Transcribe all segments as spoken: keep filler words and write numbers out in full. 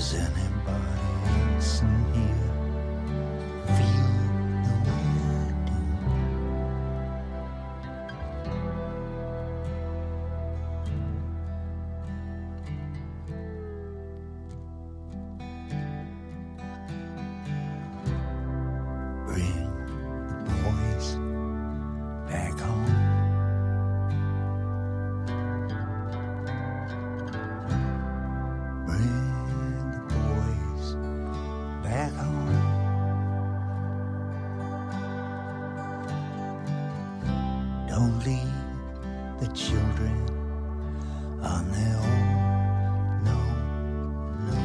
Does anybody else in here feel the way I do? Bring the boys back home. Bring the boys back home. Don't leave the children on their own. No, no.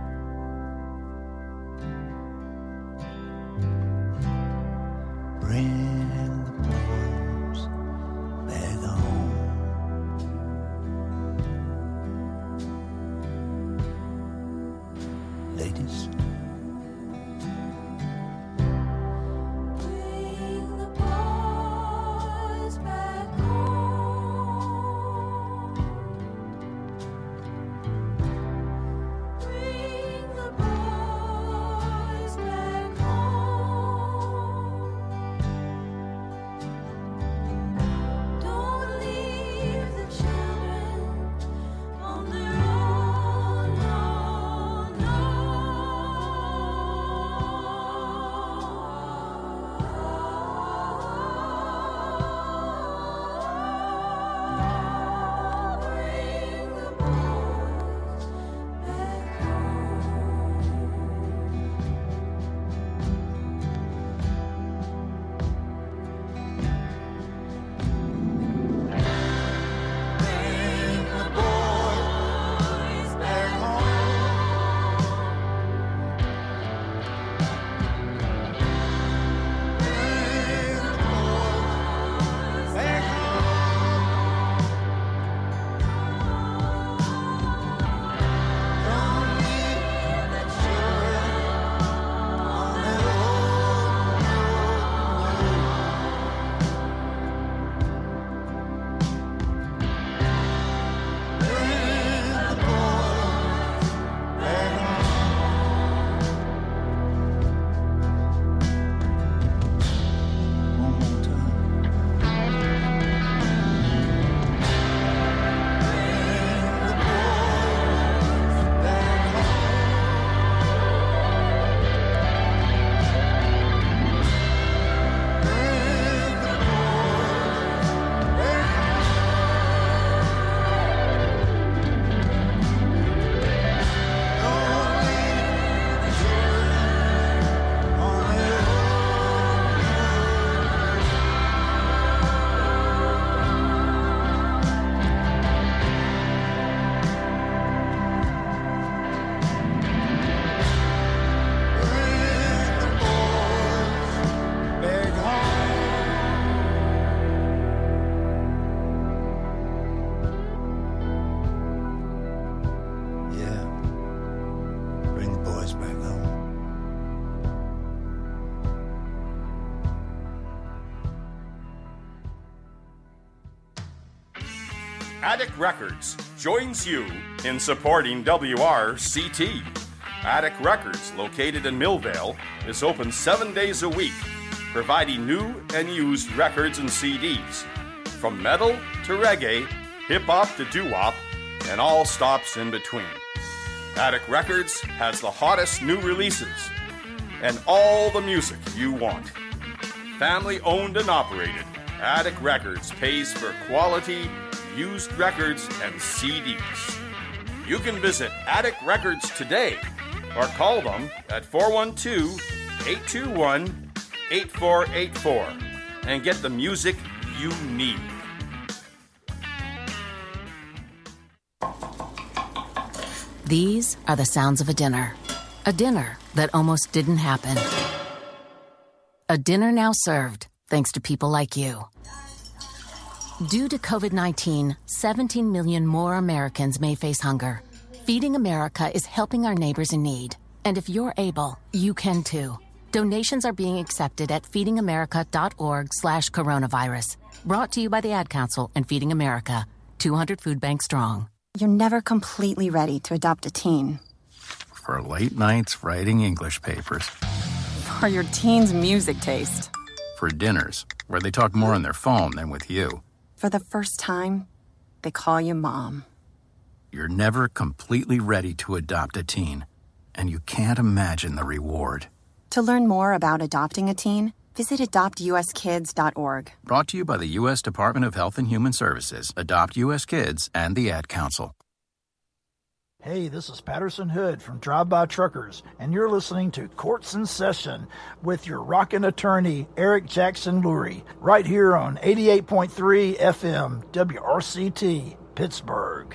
Bring the boys back home. Ladies. Bring the boys back home. Bring the boys back home. Don't leave the children on their own. No, no. Bring the boys back Bring the boys back One more time. Yeah. Bring the boys back home. Attic Records joins you in supporting W R C T. Attic Records, located in Millvale, is open seven days a week, providing new and used records and C Ds, from metal to reggae, hip-hop to doo-wop, and all stops in between. Attic Records has the hottest new releases and all the music you want. Family owned and operated, Attic Records pays for quality used records and C Ds. You can visit Attic Records today or call them at four one two, eight two one, eight four eight four and get the music you need. These are the sounds of a dinner. A dinner that almost didn't happen. A dinner now served, thanks to people like you. Due to covid nineteen, seventeen million more Americans may face hunger. Feeding America is helping our neighbors in need. And if you're able, you can too. Donations are being accepted at feedingamerica.org slash coronavirus. Brought to you by the Ad Council and Feeding America. two hundred food banks strong. You're never completely ready to adopt a teen. For late nights writing English papers. For your teen's music taste. For dinners, where they talk more on their phone than with you. For the first time, they call you Mom. You're never completely ready to adopt a teen, and you can't imagine the reward. To learn more about adopting a teen, visit adopt u s kids dot org. Brought to you by the U S Department of Health and Human Services, Adopt U S Kids, and the Ad Council. Hey, this is Patterson Hood from Drive By Truckers, and you're listening to Courts in Session with your rockin' attorney, Eric Jackson Lurie, right here on eighty-eight point three F M, W R C T, Pittsburgh.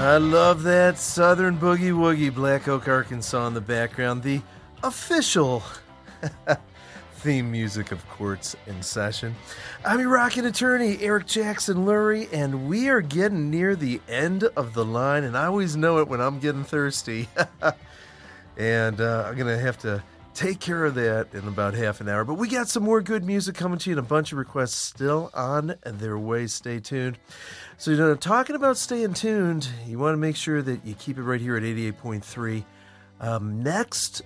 I love that Southern Boogie Woogie, Black Oak, Arkansas in the background. The official theme music of Courts in Session. I'm your rockin' attorney, Eric Jackson Lurie, and we are getting near the end of the line, and I always know it when I'm getting thirsty. and uh, I'm going to have to take care of that in about half an hour. But we got some more good music coming to you and a bunch of requests still on their way. Stay tuned. So, you know, talking about staying tuned, you want to make sure that you keep it right here at eighty-eight point three. Um, next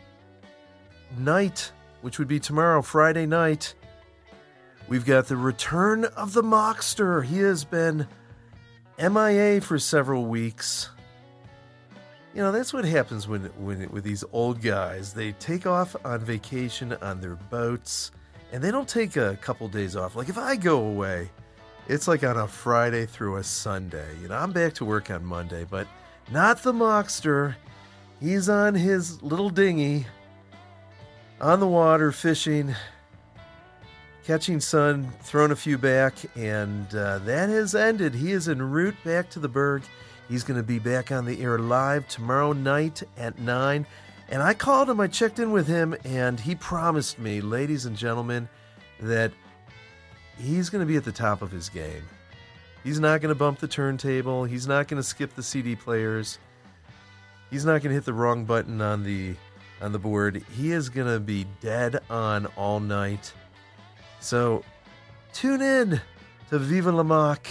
night, which would be tomorrow, Friday night, we've got the return of the Mockster. He has been M I A for several weeks. You know, that's what happens when, when with these old guys. They take off on vacation on their boats, and they don't take a couple days off. Like, if I go away, it's like on a Friday through a Sunday. You know, I'm back to work on Monday, but not the Mockster. He's on his little dinghy on the water, fishing, catching sun, throwing a few back, and uh, that has ended. He is en route back to the Berg. He's going to be back on the air live tomorrow night at nine. And I called him, I checked in with him, and he promised me, ladies and gentlemen, that he's going to be at the top of his game. He's not going to bump the turntable. He's not going to skip the C D players. He's not going to hit the wrong button on the on the board. He is going to be dead on all night. So tune in to Viva La Mock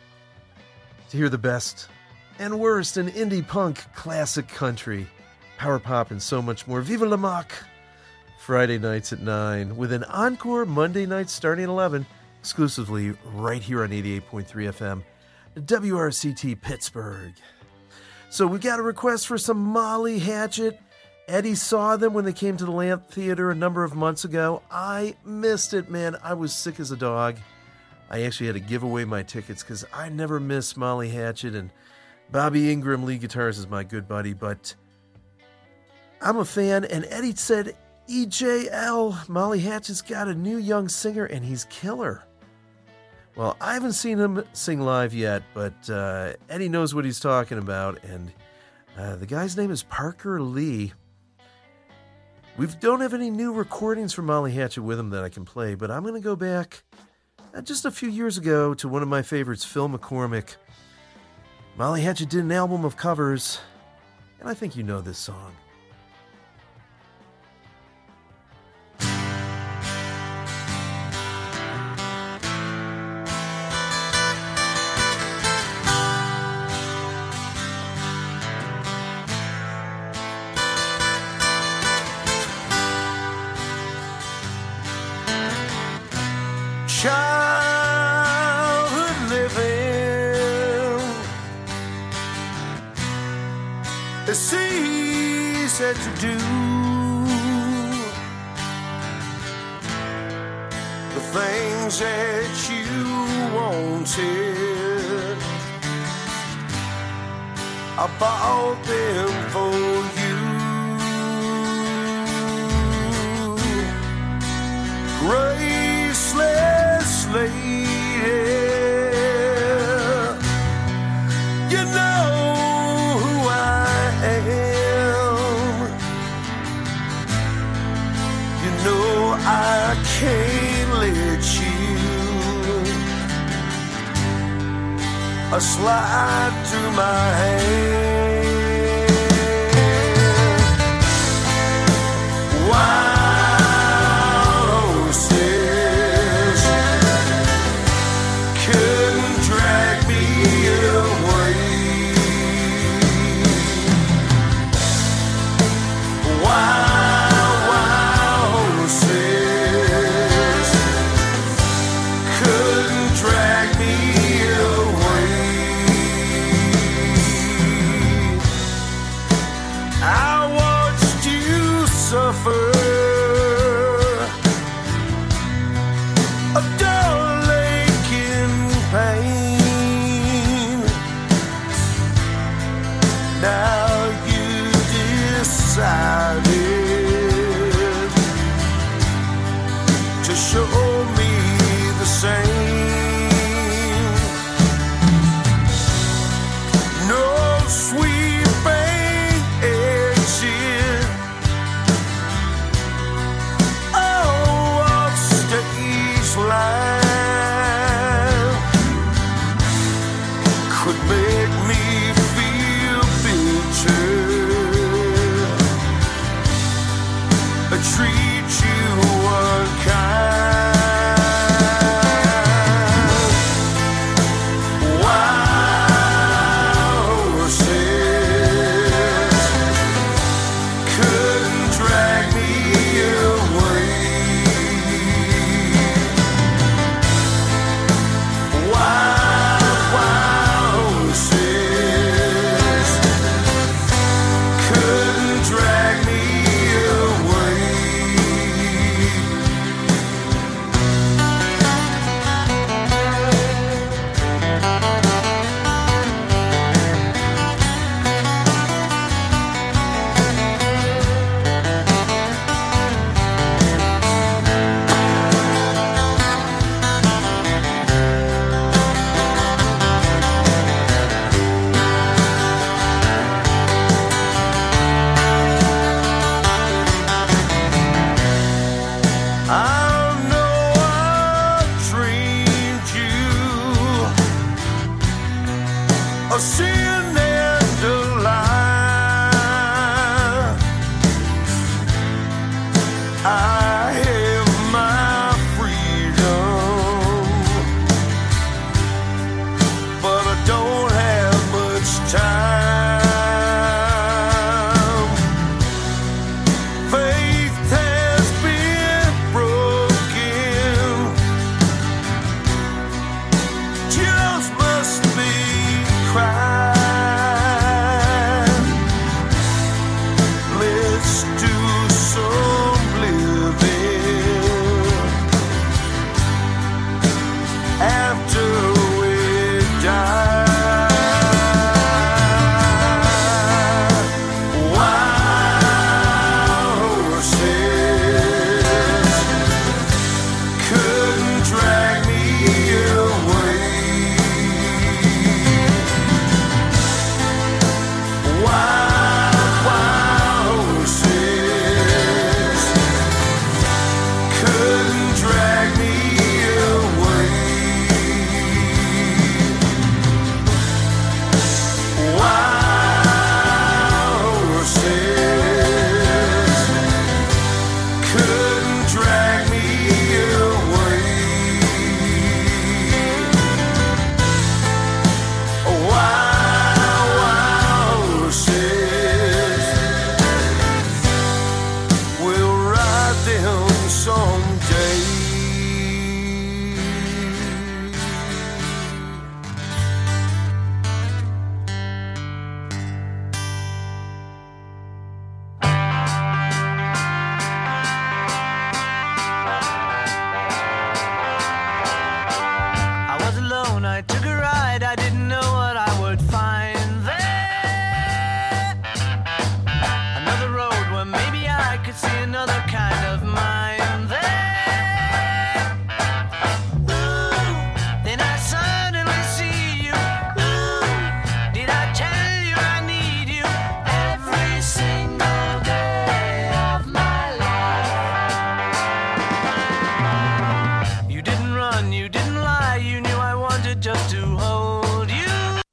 to hear the best and worst in indie punk, classic country, power pop, and so much more. Viva La Mock, Friday nights at nine, with an encore Monday night starting at eleven, exclusively right here on eighty-eight point three F M, W R C T Pittsburgh. So we got a request for some Molly Hatchet. Eddie saw them when they came to the Lamp Theater a number of months ago. I missed it, man. I was sick as a dog. I actually had to give away my tickets because I never miss Molly Hatchet, and Bobby Ingram, lead guitarist, is my good buddy, but I'm a fan, and Eddie said, E J L, Molly Hatchet's got a new young singer, and he's killer. Well, I haven't seen him sing live yet, but uh, Eddie knows what he's talking about, and uh, the guy's name is Parker Lee. We don't have any new recordings from Molly Hatchet with him that I can play, but I'm going to go back uh, just a few years ago to one of my favorites, Phil McCormick. Molly Hatchet did an album of covers, and I think you know this song. Childhood living, it's easy to do. The things that you wanted, I bought them for you. Graceless lady, you know who I am. You know I can't let you slide through my hand. Why? make me feel bitter. I treat you unkind. A sin and a lie. I have my freedom, but I don't have much time. Faith has been broken. Just must be crying. Let's do some living after we die. Wild horses couldn't drag me away. Wild, wild horses couldn't drag me away. Wild horses couldn't drag me away. Wild, wild horses will ride them someday. I was alone, I took a ride, I didn't know what I would find there. Another road where maybe I could see another kind of mind there. Ooh, then I suddenly see you. Ooh, did I tell you I need you every single day of my life? You didn't run, you didn't lie, you knew I wanted just to hold you.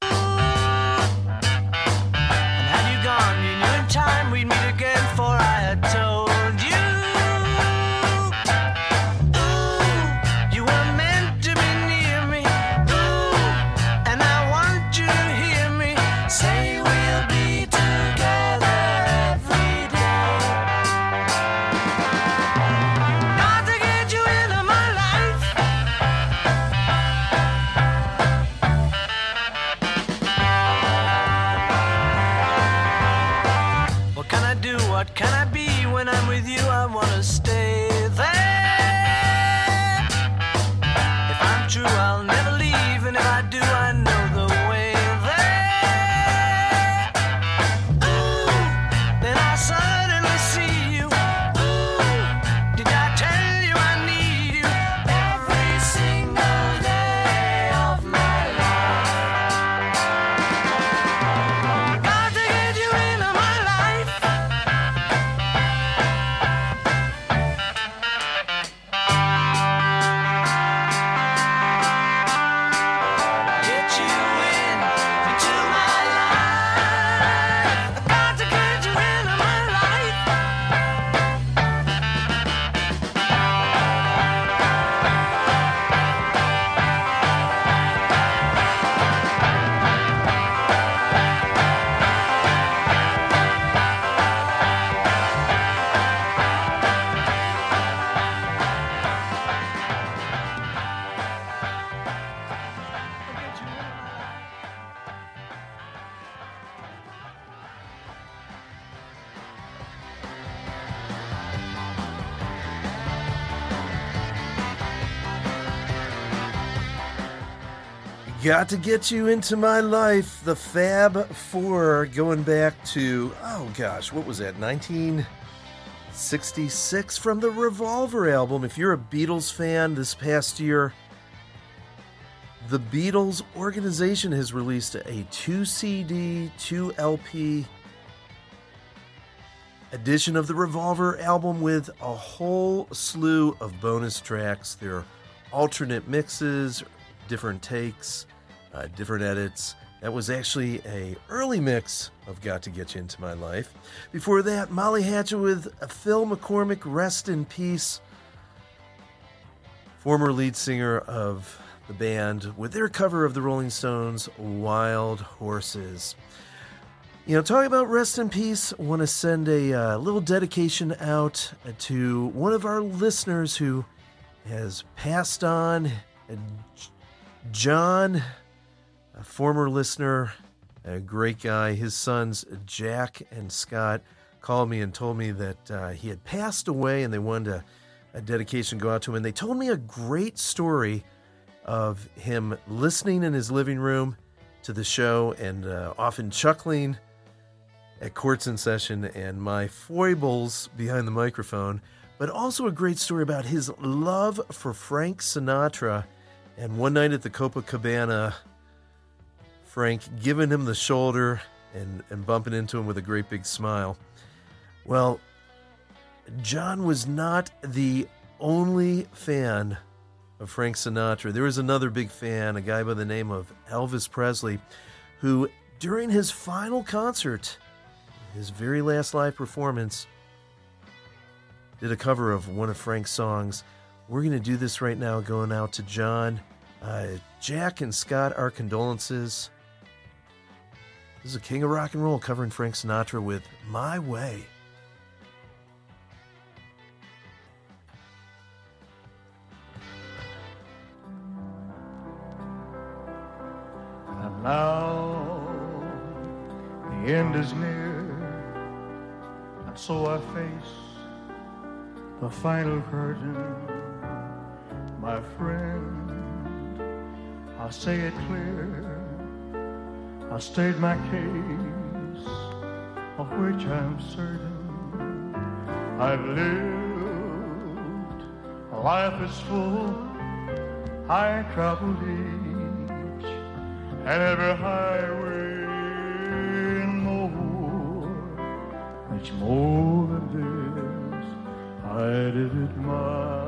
And had you gone, you knew in time we'd meet again, for I had told you. Ooh, you were meant to be near me. Ooh, and I want you to hear me say we'll be together every day. Got to get you into my life. What can I do? What can I be? When I'm with you, I wanna stay there. If I'm true, I'll never leave, and if I do, I know the way there. Ooh, then I suddenly see you. Ooh, did I tell you I need you every single day of my life? Got to get you into my life. Got to Get You Into My Life, the Fab Four, going back to, oh gosh, what was that, nineteen sixty-six, from the Revolver album. If you're a Beatles fan, this past year, the Beatles organization has released a two C D, two L P edition of the Revolver album with a whole slew of bonus tracks. There are alternate mixes, different takes, uh, different edits. That was actually a early mix of Got to Get You Into My Life. Before that, Molly Hatchet with Phil McCormick, Rest in Peace, former lead singer of the band, with their cover of the Rolling Stones' Wild Horses. You know, talking about Rest in Peace, I want to send a uh, little dedication out to one of our listeners who has passed on, John, a former listener, a great guy. His sons, Jack and Scott, called me and told me that uh, he had passed away, and they wanted a, a dedication go out to him. And they told me a great story of him listening in his living room to the show and uh, often chuckling at Courts in Session and my foibles behind the microphone, but also a great story about his love for Frank Sinatra. And one night at the Copacabana, Frank giving him the shoulder and, and bumping into him with a great big smile. Well, John was not the only fan of Frank Sinatra. There was another big fan, a guy by the name of Elvis Presley, who during his final concert, his very last live performance, did a cover of one of Frank's songs. We're going to do this right now, going out to John. Uh, Jack and Scott, our condolences. This is a king of rock and roll covering Frank Sinatra with My Way. And now the end is near, and so I face the final curtain. My friend, I'll say it clear, I'll state my case, of which I'm certain. I've lived a life is full, I traveled each and every highway and more, much more than this, I did it my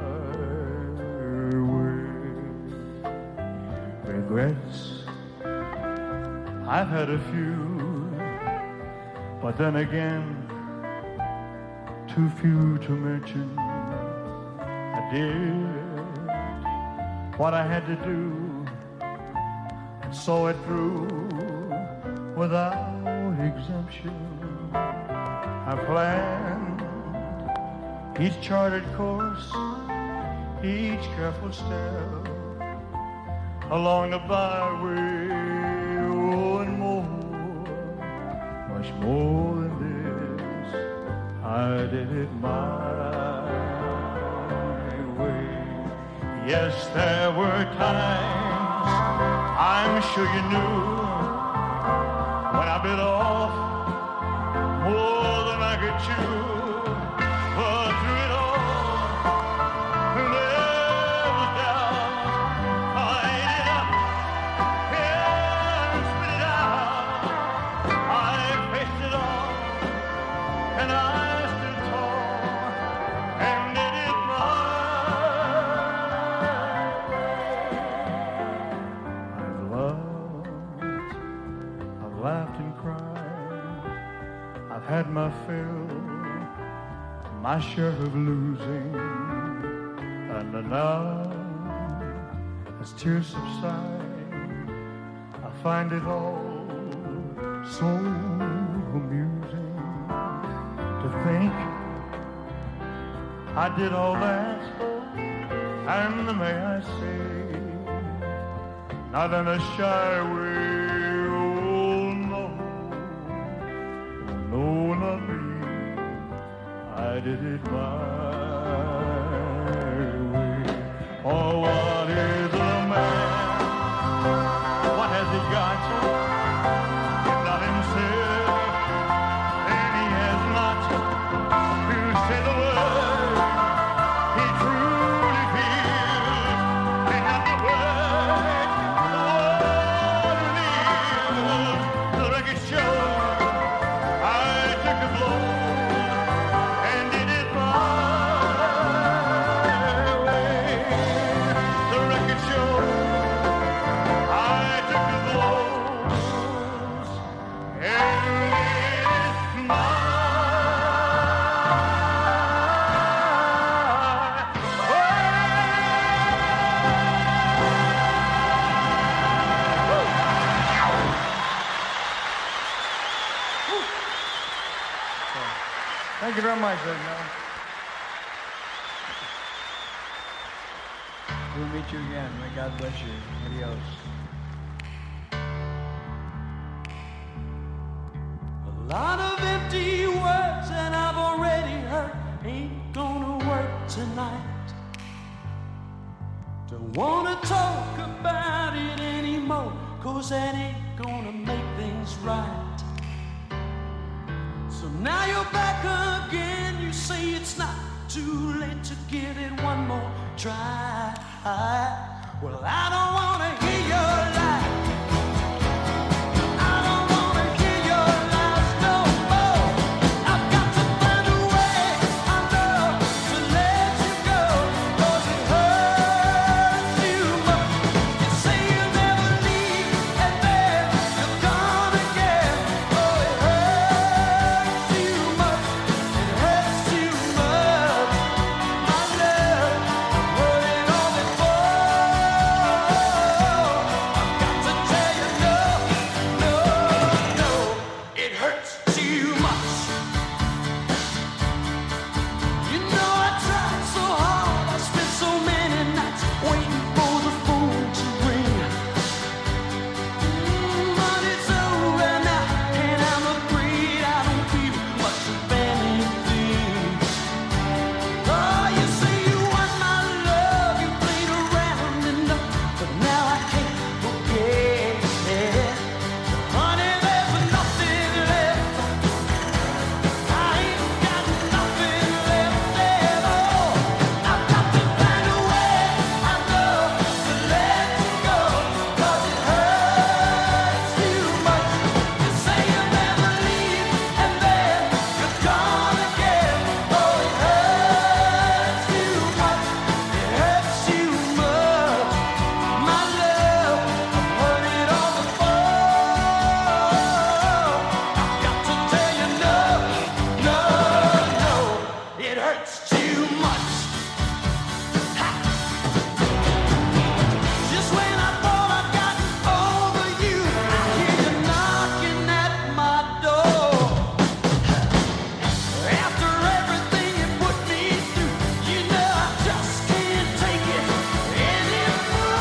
way. Regrets, I've had a few, but then again, too few to mention. I did what I had to do, and saw it through without exemption. I planned each charted course, each careful step along the byway, oh, and more, much more than this, I did it my way. Yes, there were times, I'm sure you knew, when I bit off more than I could chew. But through it all, there was doubt. I ate it up, yeah, and spit it out. I faced it all, and I stood tall, and did it my way. I've loved, I've laughed and cried, I've had my fill, my share of losing, and now, as tears subside, I find it all so amusing to think I did all that, and may I say, not in a shy way, oh no, oh no, not me. I did it my way. Oh, what is a man? Thank you very much, ladies and gentlemen. We'll meet you again. May God bless you. Adios. A lot of empty words that I've already heard ain't gonna work tonight. Don't wanna talk about it anymore, 'cause that ain't gonna make things right. So now you're back again, you say it's not too late to give it one more try. Well, I don't wanna hear your lie. I don't wanna hear your lies no more. I've got to find a way, I know, to let you go, 'cause it hurts too much. You say you'll never leave, and then you're gone again. Oh, it hurts too much, it hurts too much. My love, I've heard it all before. I've got to tell you no, no, no, it hurts too much. You know I tried so hard, I spent so many nights waiting for the phone to ring. Mm, but it's over now, and I'm afraid I don't feel much of anything. Oh, you say you want my love, you played around enough, but now I can't forget. Honey, there's nothing left. I ain't got nothing left at all. I've got to find a way, I know, to let you go, 'cause it hurts too much. You say you'll never leave, and then you're gone again. Oh, it hurts too much, it hurts too much. My love, I've heard it all before. I've got to tell you no, no, no, it hurts too much. Ha! Just when I thought I'd gotten over you, I hear you knocking at my door. After everything you put me through, you know I just can't take it anymore.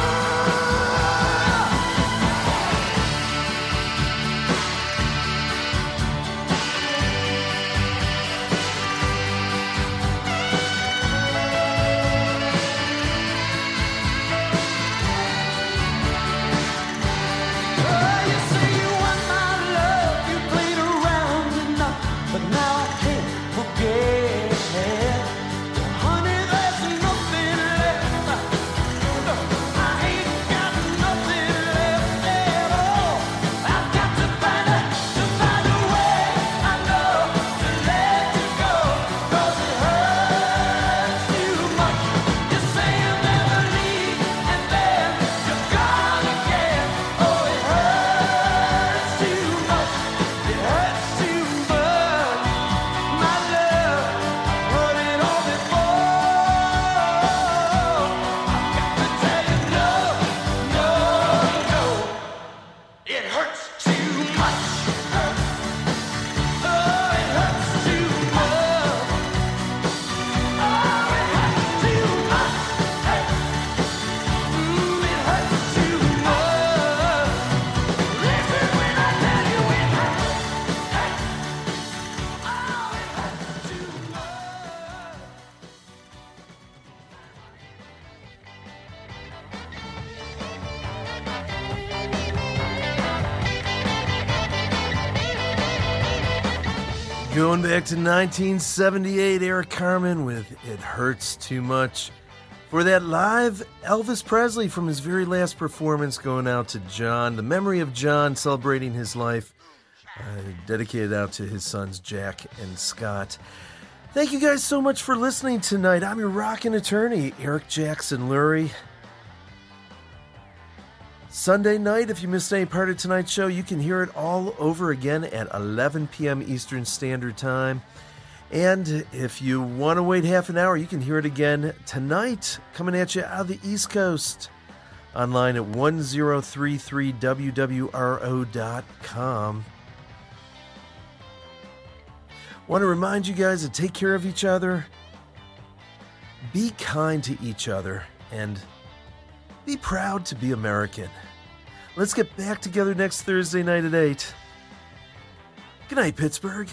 Oh, you say you want my love, you played around enough, but now I can't forget. Honey, there's nothing left. I ain't got nothing left at all. I've got to find a, to find a way, I know, to let you go, 'cause it hurts too much. You say you'll never leave, and then you're gone again. Oh, it hurts too much, it hurts too much. My love, I've heard it all before. I've got to tell you no, no, no, it hurts too much. Oh, it hurts too much. Oh, it hurts too much. Hey. Mm, it hurts too much. Listen when I tell you it hurts. Hey. Oh, it hurts too much. Going back to nineteen seventy-eight, Eric Carmen with It Hurts Too Much. For that live Elvis Presley from his very last performance, going out to John. The memory of John, celebrating his life, uh, dedicated out to his sons Jack and Scott. Thank you guys so much for listening tonight. I'm your rockin' attorney, Eric Jackson Lurie. Sunday night, if you missed any part of tonight's show, you can hear it all over again at eleven p.m. Eastern Standard Time. And if you want to wait half an hour, you can hear it again tonight, coming at you out of the East Coast, online at ten thirty-three W W R O dot com. Want to remind you guys to take care of each other, be kind to each other, and be proud to be American. Let's get back together next Thursday night at eight. Good night, Pittsburgh.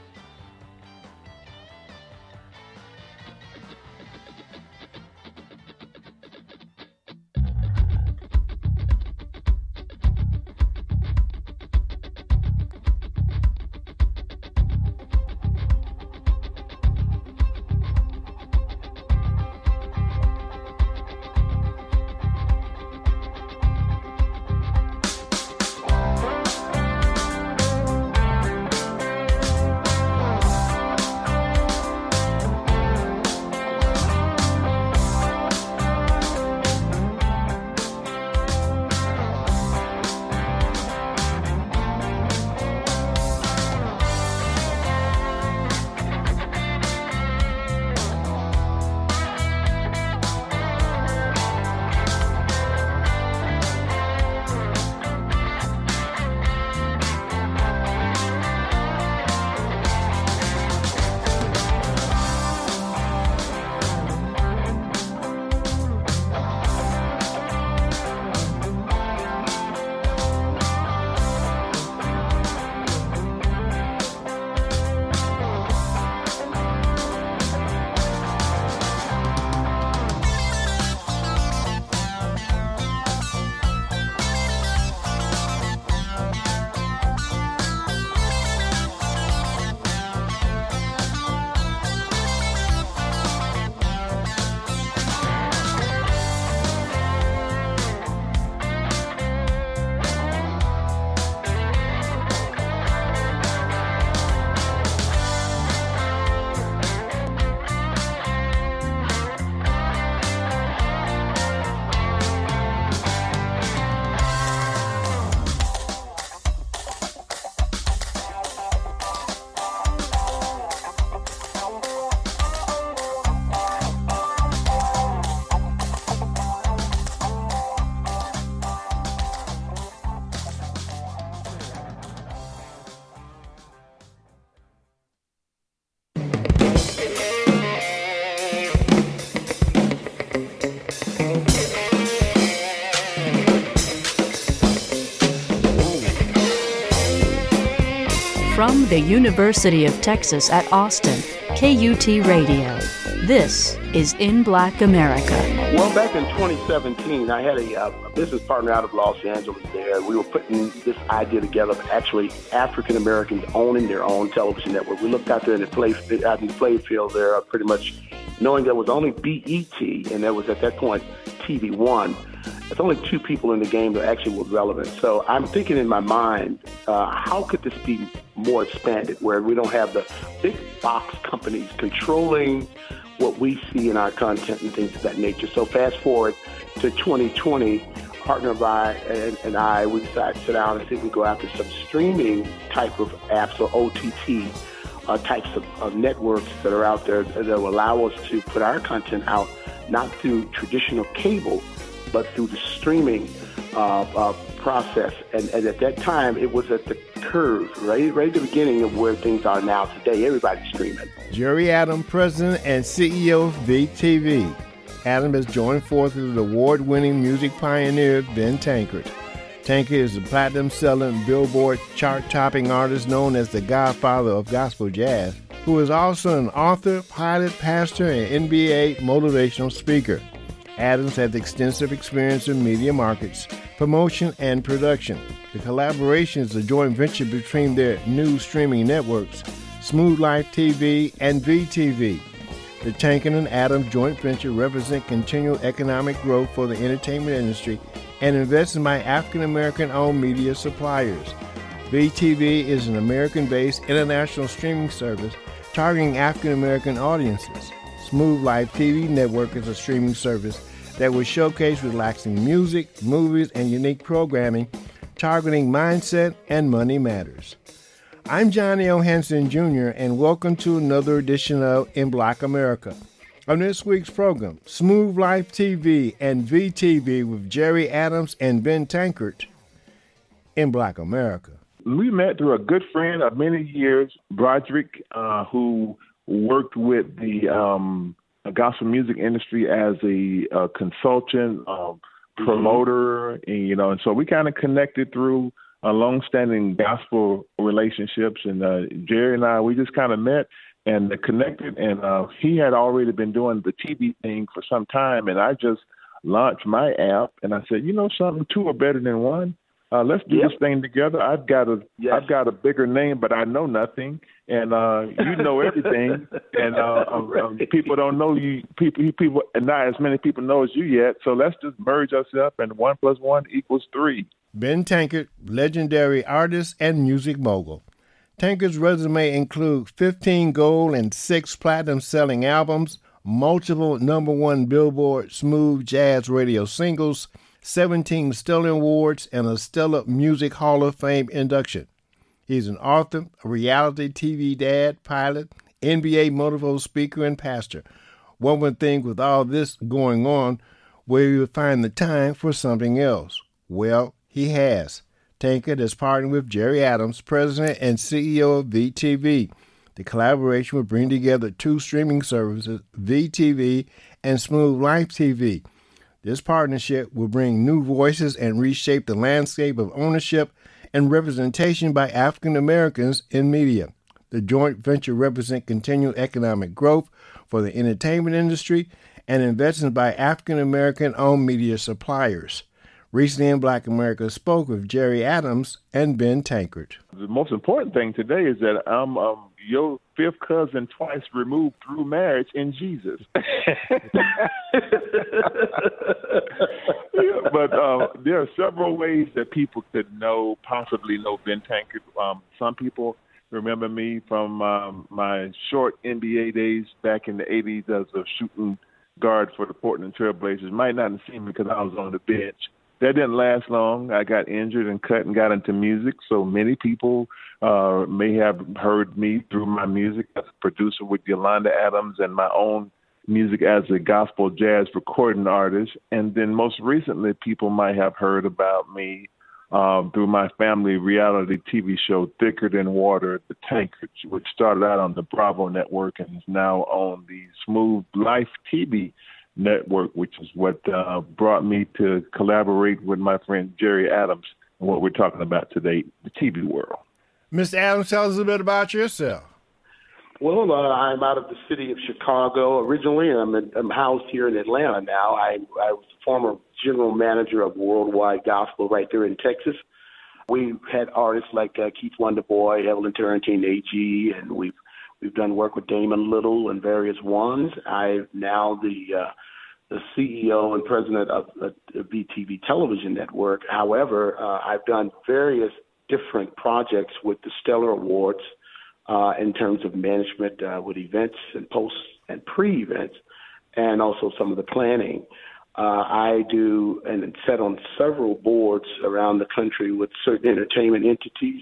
From the University of Texas at Austin, K U T Radio. This is In Black America. Well, back in twenty seventeen, I had a, uh, a business partner out of Los Angeles there. We were putting this idea together of actually African Americans owning their own television network. We looked out there in the play, out in the play field there, uh, pretty much knowing there was only B E T, and there was at that point T V One. There's only two people in the game that actually were relevant. So I'm thinking in my mind, uh, how could this be more expanded, where we don't have the big box companies controlling what we see in our content and things of that nature. So fast forward to twenty twenty, partner of I and, and I, we decided to sit down and see if we go after some streaming type of apps or O T T uh, types of, of networks that are out there that will allow us to put our content out, not through traditional cable, but through the streaming uh, uh, process. And, and at that time, it was at the curve, right, right at the beginning of where things are now today. Everybody's streaming. Jerry Adam, President and C E O of V T V. Adam has joined forces with award-winning music pioneer Ben Tankard. Tankard is a platinum-selling, Billboard chart-topping artist known as the Godfather of gospel jazz, who is also an author, pilot, pastor, and N B A motivational speaker. Adams has extensive experience in media markets, promotion, and production. The collaboration is a joint venture between their new streaming networks, Smooth Life T V and V T V. The Tankard and Adams joint venture represent continual economic growth for the entertainment industry and invests by African-American-owned media suppliers. V T V is an American-based international streaming service targeting African-American audiences. Smooth Life T V Network is a streaming service that will showcase relaxing music, movies, and unique programming targeting mindset and money matters. I'm Johnny O. Hanson Junior, and welcome to another edition of In Black America. On this week's program, Smooth Life T V and V T V with Jerry Adams and Ben Tankard. In Black America. we met through a good friend of many years, Broderick, uh, who worked with the um, gospel music industry as a, a consultant, um, promoter, mm-hmm. and, you know, and so we kind of connected through a long-standing gospel relationships. And uh, Jerry and I, we just kind of met and connected. And uh, he had already been doing the T V thing for some time, and I just launched my app, and I said, you know something, two are better than one. Uh, let's do Yep. this thing together. I've got a, Yes. I've got a bigger name, but I know nothing, and uh, you know everything. And uh, um, um, people don't know you. People, you people, and not as many people know as you yet. So let's just merge us up, and one plus one equals three. Ben Tankard, legendary artist and music mogul. Tankard's resume includes fifteen gold and six platinum-selling albums, multiple number one Billboard smooth jazz radio singles, seventeen Stellar Awards, and a Stellar Music Hall of Fame induction. He's an author, a reality T V dad, pilot, N B A motivational speaker, and pastor. One would think with all this going on, where you would find the time for something else. Well, he has. Tankard has partnered with Jerry Adams, president and C E O of V T V. The collaboration will bring together two streaming services, V T V and Smooth Life T V. This partnership will bring new voices and reshape the landscape of ownership and representation by African Americans in media. The joint venture represents continued economic growth for the entertainment industry and investments by African American owned media suppliers. Recently in Black America spoke with Jerry Adams and Ben Tankard. The most important thing today is that I'm um, your fifth cousin twice removed through marriage in Jesus. Yeah, but uh, there are several ways that people could know, possibly know Ben Tankard. Um, some people remember me from um, my short N B A days back in the eighties as a shooting guard for the Portland Trail Blazers. Might not have seen me because I was on the bench. That didn't last long. I got injured and cut and got into music. So many people uh, may have heard me through my music as a producer with Yolanda Adams and my own music as a gospel jazz recording artist. And then most recently, people might have heard about me um, through my family reality T V show, Thicker Than Water, The Tankard, which started out on the Bravo Network and is now on the Smooth Life T V network, which is what uh, brought me to collaborate with my friend Jerry Adams and what we're talking about today, the T V world. Mister Adams, tell us a little bit about yourself. Well, uh, I'm out of the city of Chicago originally. I'm, in, I'm housed here in Atlanta now. I, I was the former general manager of Worldwide Gospel right there in Texas. We've had artists like uh, Keith Wonderboy, Evelyn Turrentine, A G, and we've we've done work with Damon Little and various ones. I'm now the uh, the C E O and president of the V T V Television Network. However, uh, I've done various different projects with the Stellar Awards uh, in terms of management uh, with events and post and pre-events, and also some of the planning. Uh, I do and sit on several boards around the country with certain entertainment entities.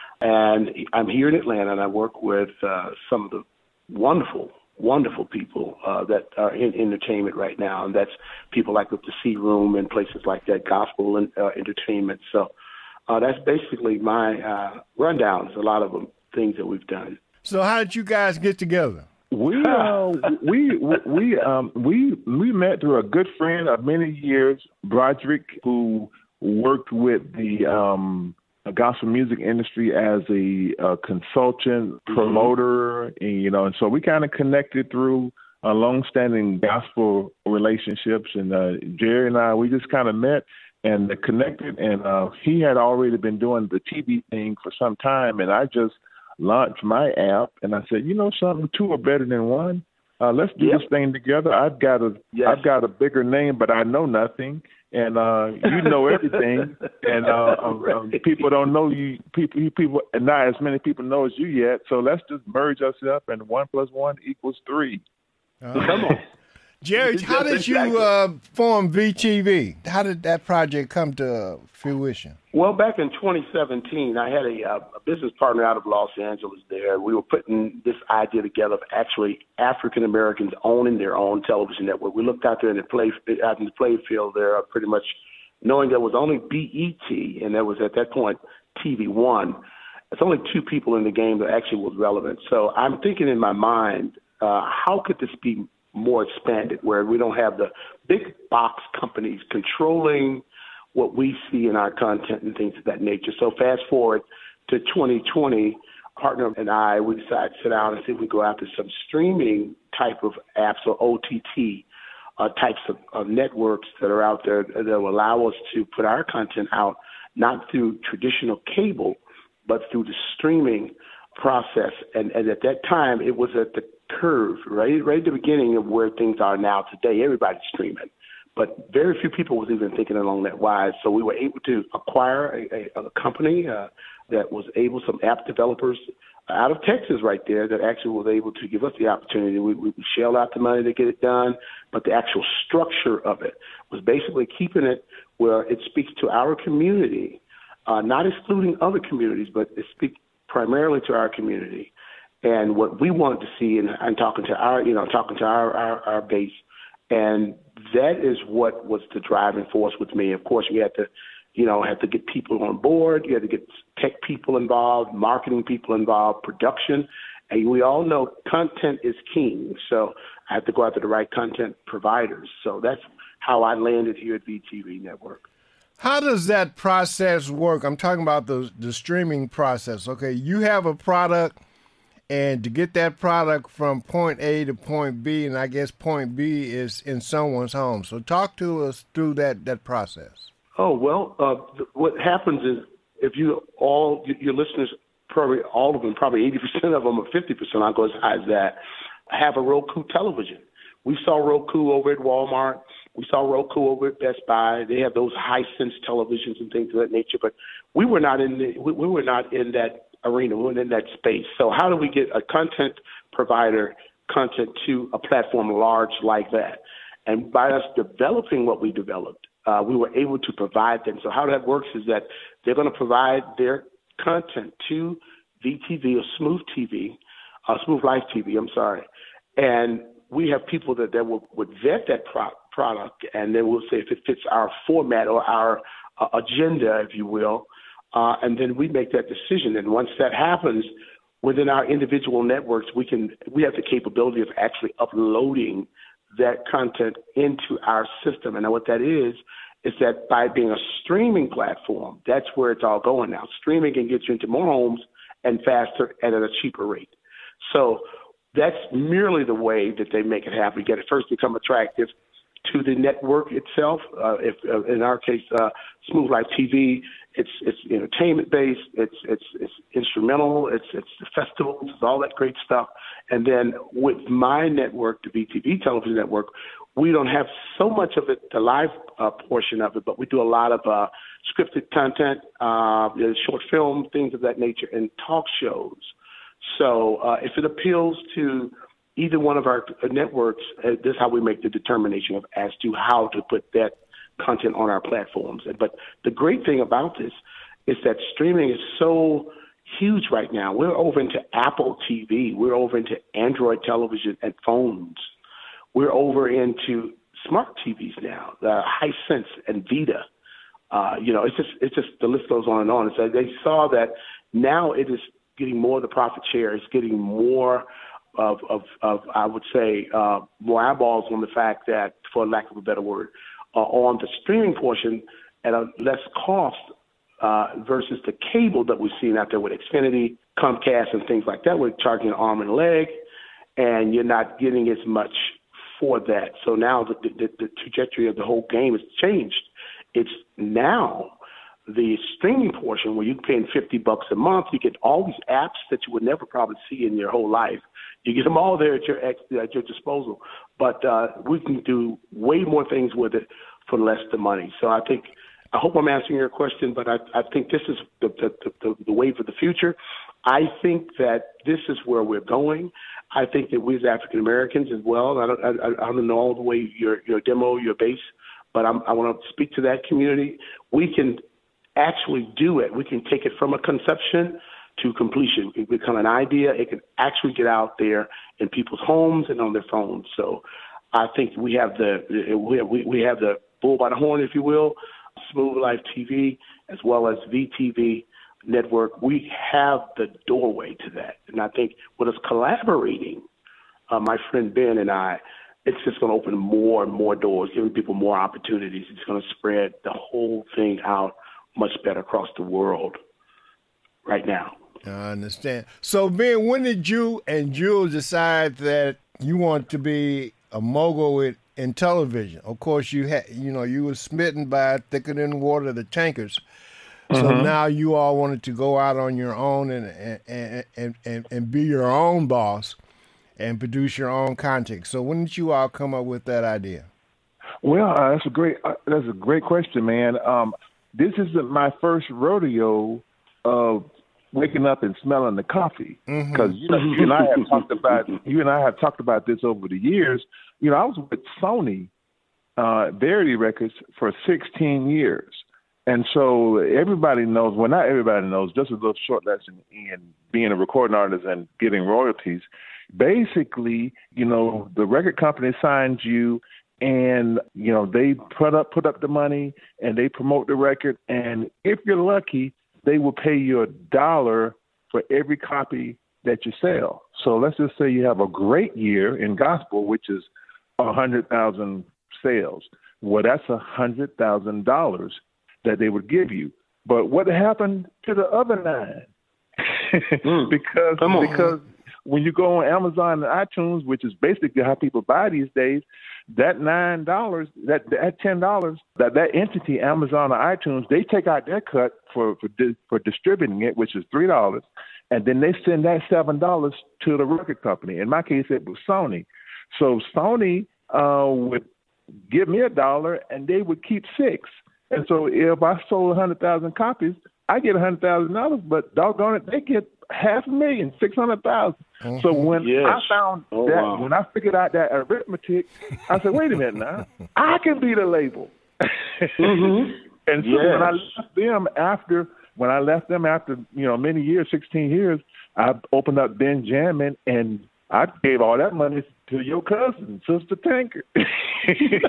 And I'm here in Atlanta, and I work with uh, some of the wonderful, wonderful people uh, that are in entertainment right now. And that's people like with the C Room and places like that, gospel and uh, entertainment. So uh, that's basically my uh, rundowns, a lot of them, things that we've done. So how did you guys get together? We uh, we we um we we met through a good friend of many years, Broderick, who worked with the um gospel music industry as a, a consultant, promoter, mm-hmm. and, you know, and so we kind of connected through a long-standing gospel relationships. And uh, Jerry and I, we just kind of met and connected. And uh, he had already been doing the T V thing for some time, and I just launched my app, and I said, you know something, two are better than one. Uh, let's do yep. this thing together. I've got a, yes. I've got a bigger name, but I know nothing, and uh, you know everything. and uh, um, um, people don't know you. People, you people, and not as many people know as you yet. So let's just merge us up, and one plus one equals three. Uh, Come on, Jerry. How did you uh, form V T V? How did that project come to fruition? Well, back in twenty seventeen, I had a, uh, a business partner out of Los Angeles there. We were putting this idea together of actually African Americans owning their own television network. We looked out there in the play out in the play field there, uh, pretty much knowing there was only B E T, and there was at that point T V One, it's only two people in the game that actually was relevant. So I'm thinking in my mind, uh, how could this be more expanded, where we don't have the big box companies controlling what we see in our content and things of that nature. So fast forward to twenty twenty, partner and I, we decided to sit down and see if we go after some streaming type of apps or O T T uh, types of, of networks that are out there that will allow us to put our content out, not through traditional cable, but through the streaming process. And, and at that time, it was at the curve, right, right at the beginning of where things are now today. Everybody's streaming. But very few people was even thinking along that wise. So we were able to acquire a, a, a company uh, that was able, some app developers out of Texas right there that actually was able to give us the opportunity. We, we shelled out the money to get it done, but the actual structure of it was basically keeping it where it speaks to our community, uh, not excluding other communities, but it speaks primarily to our community. And what we wanted to see, and I'm talking to our, you know, talking to our, our, our base, and that is what was the driving force with me. Of course, we had to, you know, have to get people on board. You had to get tech people involved, marketing people involved, production. And we all know content is king. So I have to go after the right content providers. So that's how I landed here at V T V Network. How does that process work? I'm talking about the the streaming process. Okay, you have a product, and to get that product from point A to point B, and I guess point B is in someone's home. So talk to us through that, that process. Oh, well, uh, th- what happens is if you all, y- your listeners, probably all of them, probably eighty percent of them or fifty percent, I'll go as high as that, have a Roku television. We saw Roku over at Walmart. We saw Roku over at Best Buy. They have those Hisense televisions and things of that nature, but we were not in the, we, we were not in that arena. We were in that space. So how do we get a content provider content to a platform large like that? And by us developing what we developed, uh, we were able to provide them. So how that works is that they're going to provide their content to V T V or Smooth T V, uh, Smooth Life T V, I'm sorry. And we have people that, that will, would vet that pro- product, and then we'll say if it fits our format or our uh, agenda, if you will, uh, and then we make that decision. And once that happens, within our individual networks, we can we have the capability of actually uploading that content into our system. And what that is, is that by being a streaming platform, that's where it's all going now. Streaming can get you into more homes and faster and at a cheaper rate. So that's merely the way that they make it happen. You got to first become attractive to the network itself. Uh, if uh, in our case, uh, Smooth Life T V, it's it's entertainment based, it's it's it's instrumental, it's it's the festivals, it's all that great stuff. And then with my network, the V T V Television Network, we don't have so much of it, the live uh, portion of it, but we do a lot of uh, scripted content, uh, short film, things of that nature, and talk shows. So uh, if it appeals to either one of our networks, uh, this is how we make the determination of as to how to put that content on our platforms. But the great thing about this is that streaming is so huge right now. We're over into Apple T V. We're over into Android television and phones. We're over into smart T Vs now, the Hisense and Vita. Uh, you know, it's just it's just the list goes on and on. So they saw that now it is getting more of the profit share. It's getting more of, of, of I would say, uh, more eyeballs on the fact that, for lack of a better word, uh, on the streaming portion at a less cost uh, versus the cable that we've seen out there with Xfinity, Comcast, and things like that. We're charging an arm and a leg, and you're not getting as much for that. So now the, the, the trajectory of the whole game has changed. It's now the streaming portion where you're paying fifty bucks a month, you get all these apps that you would never probably see in your whole life. You get them all there at your at your disposal. But uh, we can do way more things with it for less than money. So I think, I hope I'm answering your question, but I, I think this is the, the, the, the wave of the future. I think that this is where we're going. I think that we as African Americans as well, I don't, I, I don't know all the way your, your demo, your base, but I'm, I want to speak to that community. We can actually do it. We can take it from a conception to completion. It become an idea. It can actually get out there in people's homes and on their phones. So I think we have the we have, we have the bull by the horn, if you will, Smooth Life T V, as well as V T V network, we have the doorway to that. And I think with us collaborating, uh, my friend Ben and I, it's just going to open more and more doors, giving people more opportunities. It's going to spread the whole thing out much better across the world right now. I understand. So, Ben, when did you and Jules decide that you want to be a mogul with, in television? Of course, you had, you know, you were smitten by Thicker Than Water, the Tankers. So Mm-hmm. now you all wanted to go out on your own and and, and, and and be your own boss and produce your own content. So when did you all come up with that idea? Well, uh, that's a great uh, that's a great question, man. Um, this isn't my first rodeo of waking up and smelling the coffee, because you know you and I have talked about you and I have talked about this over the years. You know, I was with Sony, uh, Verity Records for sixteen years, and so everybody knows. Well, not everybody knows. Just a little short lesson in being a recording artist and getting royalties. Basically, you know, the record company signs you, and you know they put up put up the money and they promote the record, and if you're lucky, they will pay you a dollar for every copy that you sell. So let's just say you have a great year in gospel, which is a hundred thousand sales. Well, that's a hundred thousand dollars that they would give you. But what happened to the other nine? Mm. because because when you go on Amazon and iTunes, which is basically how people buy these days, that nine dollars, that that ten dollars, that that entity, Amazon or iTunes, they take out their cut for for, di- for distributing it, which is three dollars, and then they send that seven dollars to the record company. In my case, it was Sony. So Sony uh, would give me a dollar, and they would keep six. And so if I sold a hundred thousand copies, I get a hundred thousand dollars, but doggone it, they get half a million, six hundred thousand. Mm-hmm. So when Yes. I found Oh, that, wow. when I figured out that arithmetic, I said, wait a minute now, I can be the label. Mm-hmm. And so Yes. when I left them after, when I left them after, you know, many years, sixteen years, I opened up Benjamin, and I gave all that money to your cousin, Sister Tanker. we,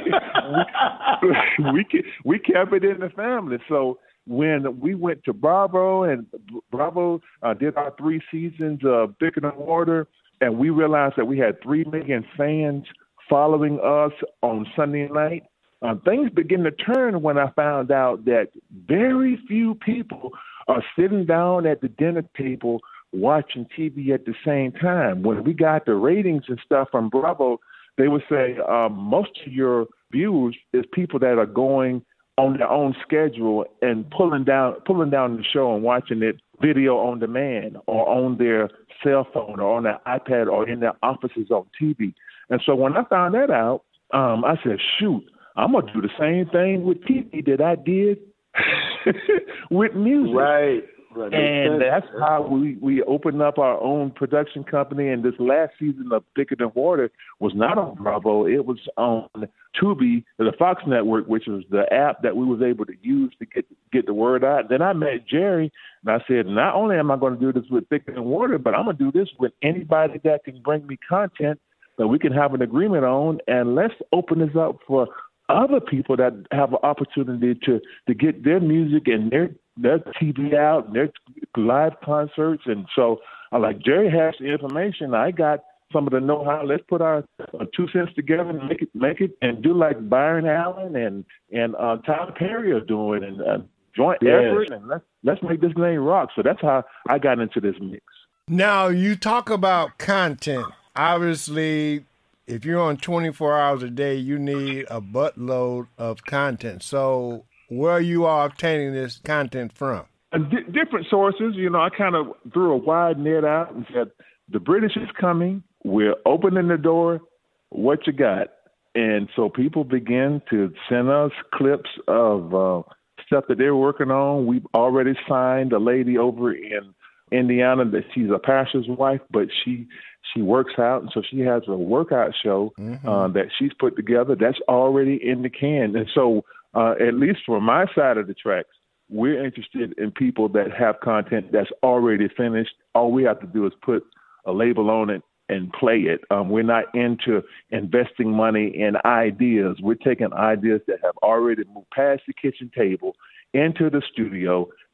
we ke- we kept it in the family. So when we went to Bravo, and Bravo uh, did our three seasons of Thicker Than Water, and we realized that we had three million fans following us on Sunday night, uh, things began to turn when I found out that very few people are sitting down at the dinner table watching T V at the same time. When we got the ratings and stuff from Bravo, they would say um, most of your viewers is people that are going on their own schedule and pulling down pulling down the show and watching it video on demand or on their cell phone or on their iPad or in their offices on T V. And so when I found that out, um, I said, shoot, I'm going to do the same thing with T V that I did with music. Right. Right. And that's how we, we opened up our own production company. And this last season of Thicker Than Water was not on Bravo. It was on Tubi, the Fox Network, which was the app that we was able to use to get get the word out. Then I met Jerry, and I said, not only am I going to do this with Thicker Than Water, but I'm going to do this with anybody that can bring me content that we can have an agreement on. And let's open this up for other people that have an opportunity to, to get their music and their their T V out, and their live concerts. And so I like, Jerry has the information. I got some of the know-how. Let's put our uh, two cents together and make it, make it, and do like Byron Allen and and uh, Tyler Perry are doing, and uh, joint Yes. effort, and let's let's make this thing rock. So that's how I got into this mix. Now, you talk about content. Obviously, if you're on twenty-four hours a day, you need a buttload of content. So where are you all obtaining this content from? Uh, di- different sources. You know, I kind of threw a wide net out and said, the British is coming. We're opening the door. What you got? And so people begin to send us clips of uh, stuff that they're working on. We've already signed a lady over in Indiana that she's a pastor's wife, but she she works out, and so she has a workout show Mm-hmm. uh, that she's put together that's already in the can. And so uh, at least for my side of the tracks, we're interested in people that have content that's already finished. All we have to do is put a label on it and play it. Um, we're not into investing money in ideas. We're taking ideas that have already moved past the kitchen table into the studio,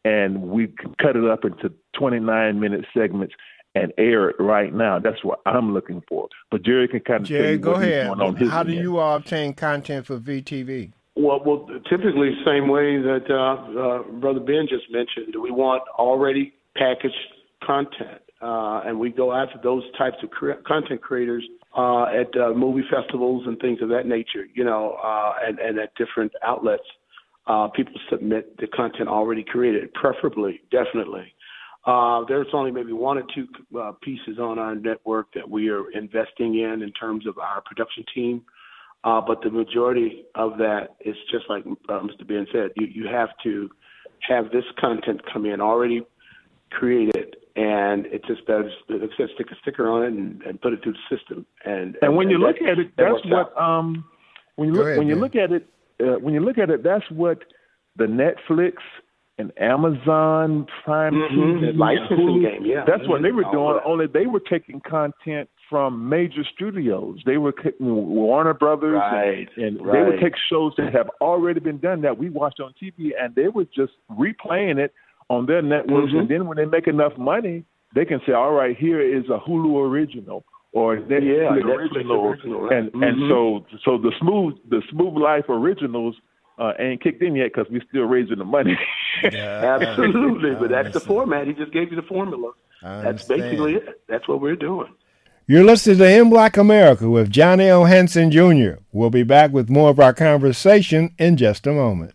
and we can cut it up into twenty-nine minute segments and air it right now. That's what I'm looking for. But Jerry can kind of tell Jerry, you go what he's ahead. going on his How do end. you all obtain content for V T V? Well, well, typically same way that uh, uh, Brother Ben just mentioned. We want already packaged content, uh, and we go after those types of cre- content creators uh, at uh, movie festivals and things of that nature. You know, uh, and, and at different outlets, uh, people submit the content already created, preferably, definitely. Uh, there's only maybe one or two uh, pieces on our network that we are investing in in terms of our production team. Uh, but the majority of that is just like uh, Mister Ben said, you, you have to have this content come in already created, and it just does, it says stick a sticker on it and, and put it through the system. And, And when you and look that- at it, that that's works what out. um when you Go look ahead, when you Ben. look at it uh, when you look at it, that's what the Netflix and Amazon Prime Mhm, T V the and licensing Hulu, game, yeah. that's what they were All doing. that. Only they were taking content from major studios. They were taking Warner Brothers, Right, and, and they would right. take shows that have already been done that we watched on T V, and they were just replaying it on their networks. Mhm. And then when they make enough money, they can say, "All right, here is a Hulu original." Or Netflix Yeah, Netflix original, original, right. and and Mhm. so so the smooth the smooth life originals uh, ain't kicked in yet because we're still raising the money. Absolutely, but that's the format. He just gave you the formula. That's understand. basically it. That's what we're doing. You're listening to In Black America with Johnny O. Henson Junior We'll be back with more of our conversation in just a moment.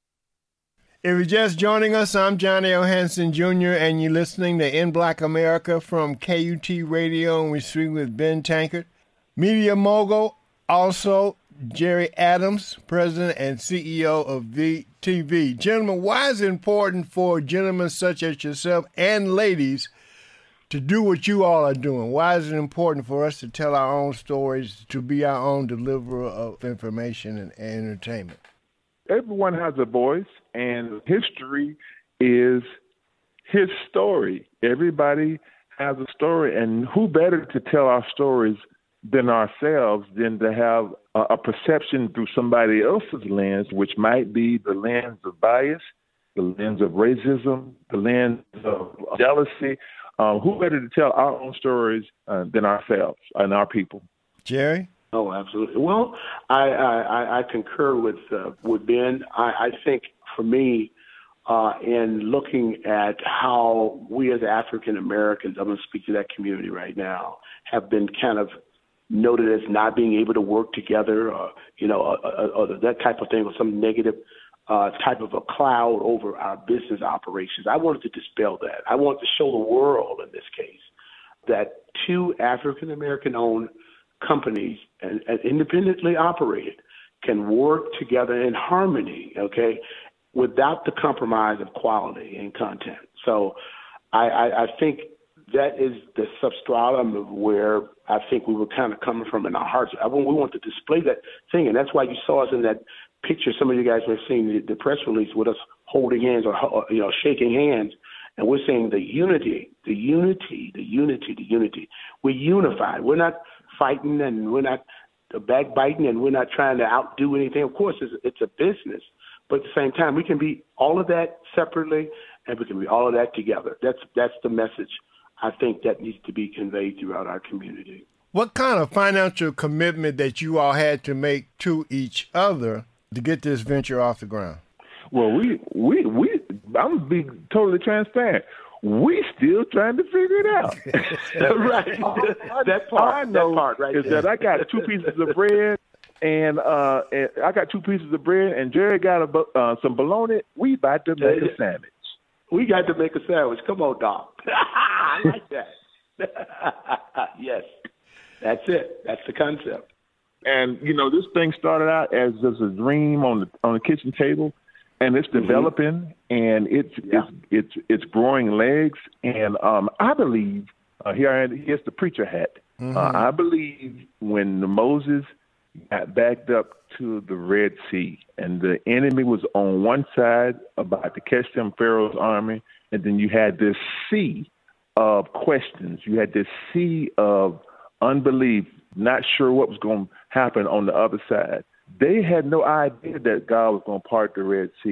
If you're just joining us, I'm Johnny O. Henson Junior, and you're listening to In Black America from K U T Radio, and we speak with Ben Tankard, media mogul, also Jerry Adams, president and C E O of V T V. Gentlemen, why is it important for gentlemen such as yourself and ladies to do what you all are doing? Why is it important for us to tell our own stories, to be our own deliverer of information and entertainment? Everyone has a voice, and history is his story. Everybody has a story, and who better to tell our stories than ourselves, than to have a, a perception through somebody else's lens, which might be the lens of bias, the lens of racism, the lens of jealousy. Um, who better to tell our own stories uh, than ourselves and our people? Jerry? Oh, absolutely. Well, I I, I concur with uh, with Ben. I, I think for me, uh, in looking at how we as African Americans, I'm going to speak to that community right now, have been kind of noted as not being able to work together, or you know, or, or, or that type of thing, or some negative uh, type of a cloud over our business operations. I wanted to dispel that. I wanted to show the world, in this case, that two African American owned companies and, and independently operated can work together in harmony, okay, without the compromise of quality and content. So I, I, I think that is the substratum of where I think we were kind of coming from in our hearts. I want, we want to display that thing, and that's why you saw us in that picture. Some of you guys were seeing the, the press release with us holding hands or, or you know shaking hands, and we're saying the unity, the unity, the unity, the unity. We're unified. We're not fighting, and we're not backbiting, and we're not trying to outdo anything. Of course, it's, it's a business, but at the same time, we can be all of that separately, and we can be all of that together. That's that's the message I think that needs to be conveyed throughout our community. What kind of financial commitment that you all had to make to each other to get this venture off the ground? Well, we we we I'm gonna be totally transparent. We still trying to figure it out. Right. That part, All I know that part right is there. that I got two pieces of bread, and uh, and I got two pieces of bread, and Jerry got a, bu- uh, some bologna. We about to make a sandwich. We got to make a sandwich. Come on, Doc. I like that. Yes, that's it. That's the concept. And you know, this thing started out as just a dream on the on the kitchen table, and it's developing, and it's Yeah. it's it's it's growing legs. And um, I believe uh, here I am, here's the preacher hat. Mm-hmm. Uh, I believe when Moses got backed up to the Red Sea, and the enemy was on one side about to catch them, Pharaoh's army, and then you had this sea of questions. You had this sea of unbelief, not sure what was going to happen on the other side. They had no idea that God was going to part the Red Sea. But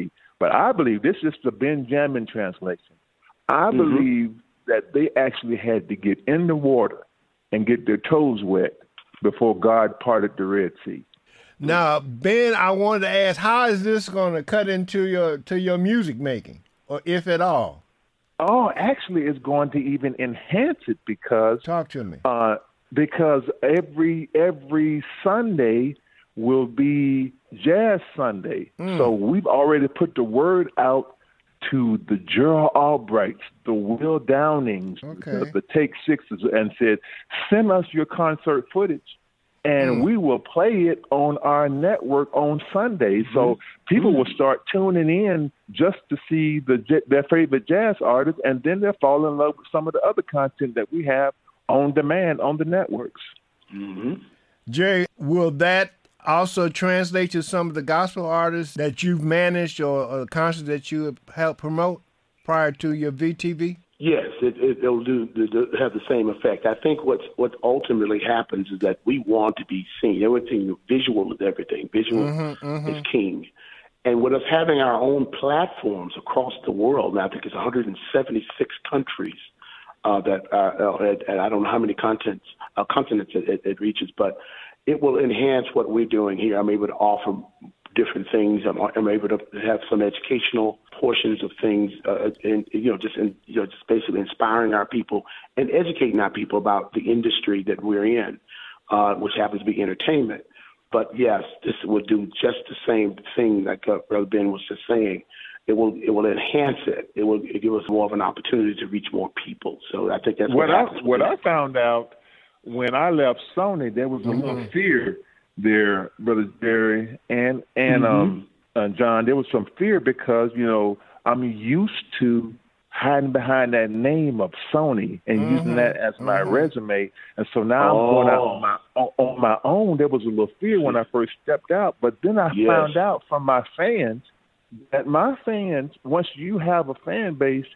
But I believe this is the Benjamin translation. I Mhm. believe that they actually had to get in the water and get their toes wet before God parted the Red Sea. Now, Ben, I wanted to ask, how is this going to cut into your to your music making, or if at all? Oh, actually, it's going to even enhance it because talk to me. Uh, because every every Sunday will be Jazz Sunday, Mm. so we've already put the word out to the Gerald Albrights, the Will Downings, Okay. the, the Take Sixes, and said, "Send us your concert footage." And Mm. we will play it on our network on Sundays, so people will start tuning in just to see the j- their favorite jazz artists, and then they'll fall in love with some of the other content that we have on demand on the networks. Mm-hmm. Jerry, will that also translate to some of the gospel artists that you've managed or, or concerts that you have helped promote prior to your V T V? Yes, it, it, it'll do, do, do have the same effect. I think what's, what ultimately happens is that we want to be seen. Everything, visual is everything. Visual Mhm, mhm. is king. And with us having our own platforms across the world, now I think it's one hundred seventy-six countries uh, that are, uh, and, and I don't know how many contents, uh, continents it, it, it reaches, but it will enhance what we're doing here. I'm able to offer different things. I'm, I'm able to have some educational portions of things, uh, and you know, just in, you know, just basically inspiring our people and educating our people about the industry that we're in, uh, which happens to be entertainment. But yes, this will do just the same thing like uh, Brother Ben was just saying. It will it will enhance it. It will give us more of an opportunity to reach more people. So I think that's what, What I happens. what I found out when I left Sony, there was a Mhm. little fear there, Brother Jerry and and Mhm. um uh, John. There was some fear because you know I'm used to hiding behind that name of Sony and Mhm. using that as my Mhm. resume, and so now I'm going out Oh. on my on, on my own. There was a little fear when I first stepped out, but then I Yes. found out from my fans that my fans, once you have a fan base,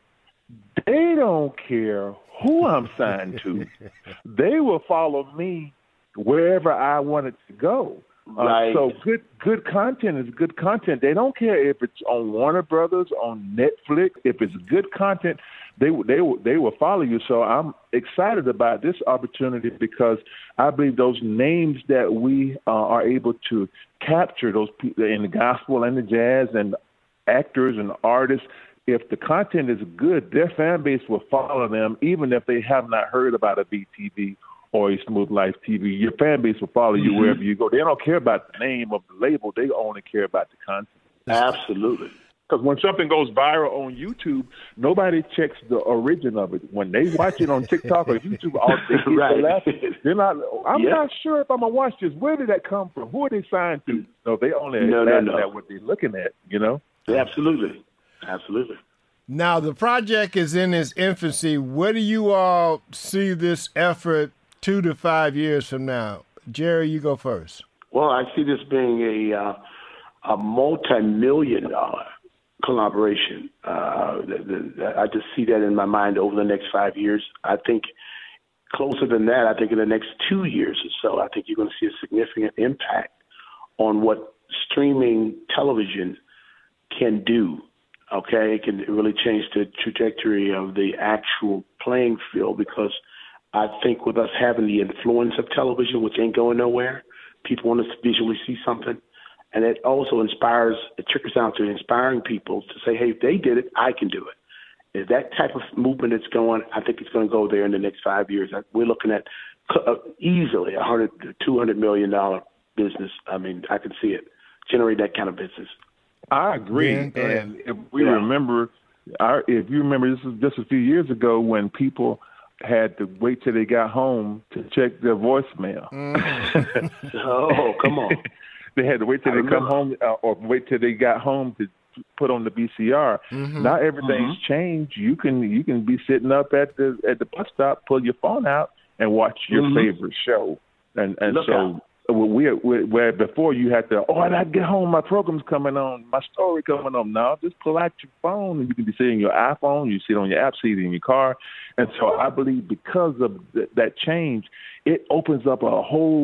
they don't care who I'm signed to. They will follow me wherever I want it to go. Uh, Right. so good good content is good content. They don't care if it's on Warner Brothers, on Netflix. If it's good content, they they will they will follow you. So I'm excited about this opportunity because I believe those names that we uh, are able to capture, those people in the gospel and the jazz and actors and artists, if the content is good, their fan base will follow them, even if they have not heard about a B T V or a Smooth Life T V. Your fan base will follow you Mhm. wherever you go. They don't care about the name of the label. They only care about the content. Absolutely. Because when something goes viral on YouTube, nobody checks the origin of it. When they watch it on TikTok or YouTube, all they get Right. the laugh. They're not. I'm Yeah. not sure if I'm gonna watch this. Where did that come from? Who are they signed to? No, they only No, no, laughing no. at what they're looking at. You know. Absolutely. Absolutely. Now, the project is in its infancy. Where do you all see this effort two to five years from now? Jerry, you go first. Well, I see this being a uh, a multi-million dollar collaboration. Uh, the, the, I just see that in my mind over the next five years. I think closer than that, I think in the next two years or so, I think you're going to see a significant impact on what streaming television can do. Okay, it can really change the trajectory of the actual playing field because I think with us having the influence of television, which ain't going nowhere, people want us to visually see something. And it also inspires, it trickles down to inspiring people to say, hey, if they did it, I can do it. If that type of movement is going, I think it's going to go there in the next five years. We're looking at uh, easily a hundred, two hundred million dollar business. I mean, I can see it generate that kind of business. I agree. Yeah, go ahead. And if we Yeah. remember, our, if you remember, this was just a few years ago when people had to wait till they got home to check their voicemail. Oh, come on. They had to wait till I they come remember. home uh, or wait till they got home to put on the V C R. Mhm. Now everything's changed. You can you can be sitting up at the at the bus stop, pull your phone out, and watch your Mhm. favorite show. And and Look so out. we, we where before you had to, oh, I gotta get home, my program's coming on, my story coming on. Now just pull out your phone and you can be sitting on your iPhone, you sit on your app, sit in your car. And so I believe because of th- that change, it opens up a whole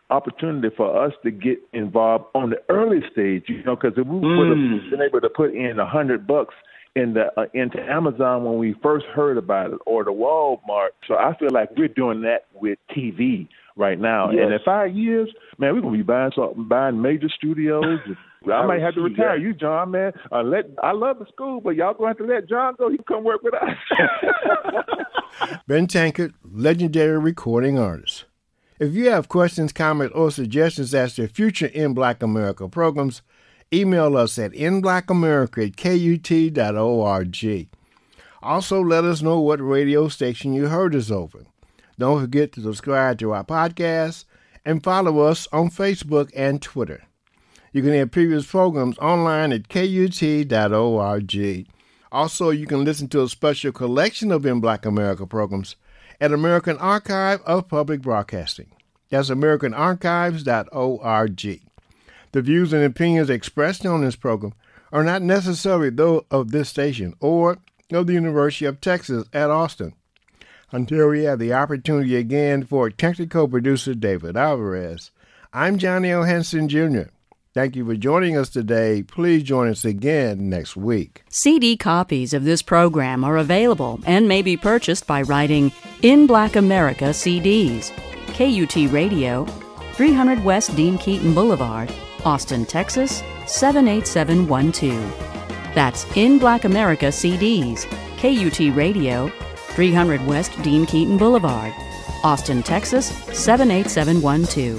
opportunity for us to get involved on the early stage, you know, because if we would have been able to put in a hundred bucks in the uh, into Amazon when we first heard about it, or the Walmart. So I feel like we're doing that with T V right now. Yes. And in five years, man, we're gonna be buying some, buying major studios. I might have to retire you, John, man. Uh, let I love the school, but y'all gonna have to let John go. He can come work with us. Ben Tankard, legendary recording artist. If you have questions, comments, or suggestions as to future In Black America programs, email us at in black america at k u t dot org. Also, let us know what radio station you heard us over. Don't forget to subscribe to our podcast and follow us on Facebook and Twitter. You can hear previous programs online at k u t dot org. Also, you can listen to a special collection of In Black America programs at American Archive of Public Broadcasting. That's american archives dot org. The views and opinions expressed on this program are not necessarily those of this station or of the University of Texas at Austin. Until we have the opportunity again for technical producer David Alvarez, I'm Johnny L. Henson Junior Thank you for joining us today. Please join us again next week. C D copies of this program are available and may be purchased by writing In Black America C Ds, K U T Radio, three hundred West Dean Keaton Boulevard, Austin, Texas, seven eight seven one two. That's In Black America C Ds, K U T Radio, three hundred West Dean Keaton Boulevard, Austin, Texas, seven eight seven one two.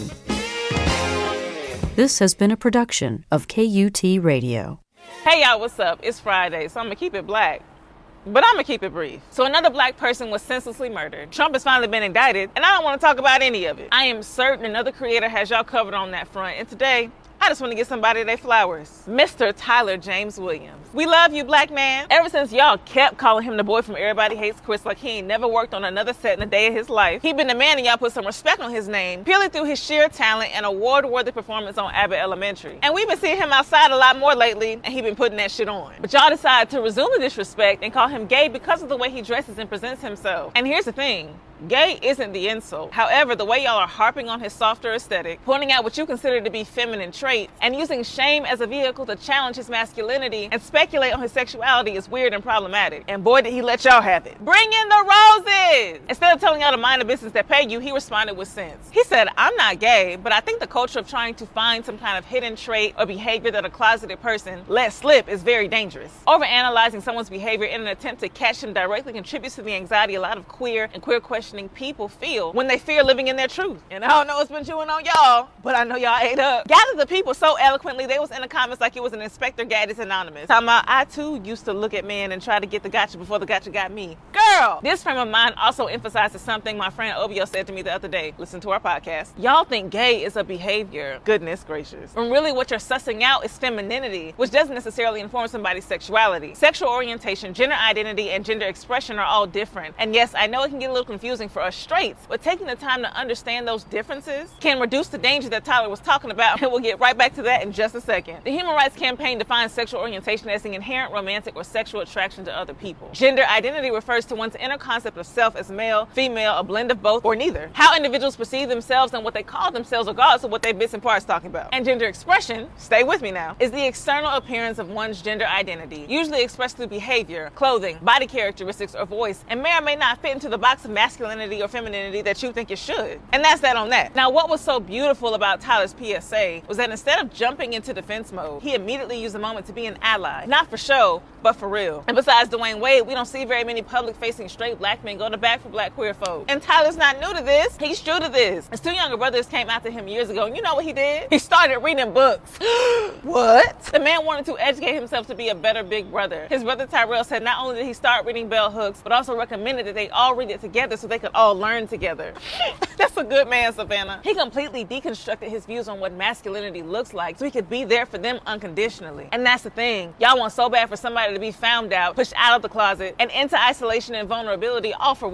This has been a production of K U T Radio. Hey y'all, what's up? It's Friday, so I'm gonna keep it black. But I'm gonna keep it brief. So another black person was senselessly murdered. Trump has finally been indicted, and I don't want to talk about any of it. I am certain another creator has y'all covered on that front, and today, I just want to give somebody their flowers. Mister Tyler James Williams. We love you, black man. Ever since y'all kept calling him the boy from Everybody Hates Chris like he ain't never worked on another set in a day of his life, he been demanding y'all put some respect on his name, purely through his sheer talent and award-worthy performance on Abbott Elementary. And we've been seeing him outside a lot more lately, and he been putting that shit on. But y'all decided to resume the disrespect and call him gay because of the way he dresses and presents himself. And here's the thing. Gay isn't the insult. However, the way y'all are harping on his softer aesthetic, pointing out what you consider to be feminine traits, and using shame as a vehicle to challenge his masculinity and speculate on his sexuality is weird and problematic. And boy, did he let y'all have it. Bring in the roses! Instead of telling y'all to mind the business that pay you, he responded with sense. He said, I'm not gay, but I think the culture of trying to find some kind of hidden trait or behavior that a closeted person let slip is very dangerous. Overanalyzing someone's behavior in an attempt to catch him directly contributes to the anxiety a lot of queer and queer questions people feel when they fear living in their truth. And I don't know what's been chewing on y'all, but I know y'all ate up. Gathered the people so eloquently, they was in the comments like it was an Inspector Gadget's Anonymous. Talking about, I too used to look at men and try to get the gotcha before the gotcha got me. Girl! This frame of mind also emphasizes something my friend Obio said to me the other day. Listen to our podcast. Y'all think gay is a behavior. Goodness gracious. When really what you're sussing out is femininity, which doesn't necessarily inform somebody's sexuality. Sexual orientation, gender identity, and gender expression are all different. And yes, I know it can get a little confusing for us straights, but taking the time to understand those differences can reduce the danger that Tyler was talking about, and we'll get right back to that in just a second. The Human Rights Campaign defines sexual orientation as the inherent romantic or sexual attraction to other people. Gender identity refers to one's inner concept of self as male, female, a blend of both, or neither. How individuals perceive themselves and what they call themselves regardless of what their bits and parts talking about. And gender expression, stay with me now, is the external appearance of one's gender identity, usually expressed through behavior, clothing, body characteristics, or voice, and may or may not fit into the box of masculinity or femininity that you think it should. And that's that on that. Now, what was so beautiful about Tyler's P S A was that instead of jumping into defense mode, he immediately used the moment to be an ally. Not for show, but for real. And besides Dwayne Wade, we don't see very many public-facing straight black men go to bat for black queer folk. And Tyler's not new to this. He's true to this. His two younger brothers came after him years ago, and you know what he did? He started reading books. What? The man wanted to educate himself to be a better big brother. His brother Tyrell said not only did he start reading bell hooks, but also recommended that they all read it together so they could all learn together. That's a good man, Savannah. He completely deconstructed his views on what masculinity looks like so he could be there for them unconditionally. And that's the thing. Y'all want so bad for somebody to be found out, pushed out of the closet, and into isolation and vulnerability, all for what? So you